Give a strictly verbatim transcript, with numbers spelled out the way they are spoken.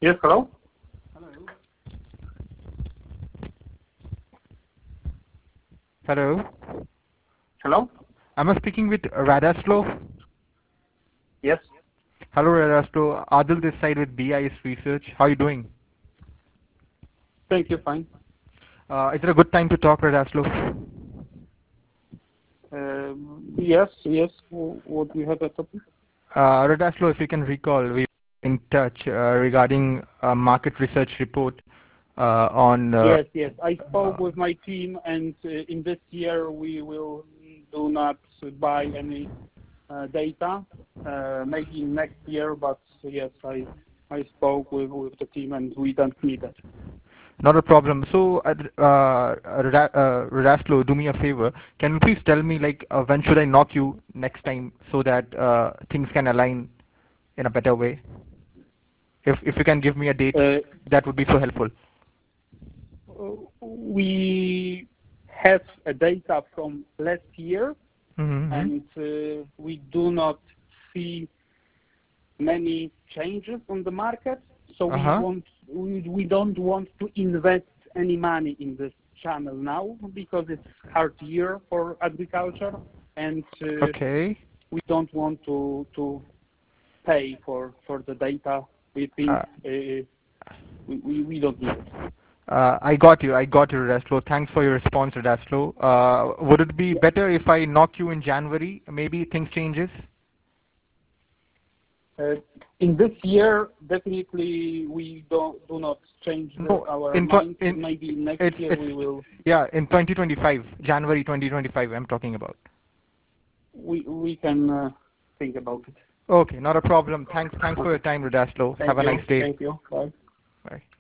Yes, hello? Hello. Hello? Am I speaking with Radaslo? Yes. Hello, Radaslo. Adil this side with B I S Research. How are you doing? Thank you, fine. Uh, is it a good time to talk, Radaslo? Um, yes, yes. W- What do you have a topic? Uh, Radaslo, if you can recall, we were in touch uh, regarding a market research report uh, on. Uh, Yes, yes. I uh, spoke with my team, and uh, in this year we will do not buy any uh, data. Uh, maybe next year, but yes, I I spoke with with the team, and we don't need it. Not a problem. So, uh, uh, Ra- uh, Radaslo, do me a favor. Can you please tell me, like, uh, when should I knock you next time so that uh, things can align in a better way? If if you can give me a date, Uh, that would be so helpful. we have a data from last year, Mm-hmm. and uh, we do not see many changes on the market, so we Uh-huh. want we, we don't want to invest any money in this channel now because it's hard year for agriculture, and uh, Okay. we don't want to to pay for for the data. We think Uh, uh, we, we we don't need it. uh, I got you. I got you, Radaslo. Thanks for your response, Radaslo. Uh, would it be Yeah. better if I knock you in January? Maybe things changes. Uh, in this year, definitely we don't do not change the, No, our in tw- mind. in Maybe next it's year it's we will yeah, in twenty twenty-five, January twenty twenty-five. I'm talking about. we we can uh, think about it. Okay, not a problem. Thanks, thanks for your time, Radaslo. Have Thank a you. nice day. Thank you. Bye. Bye.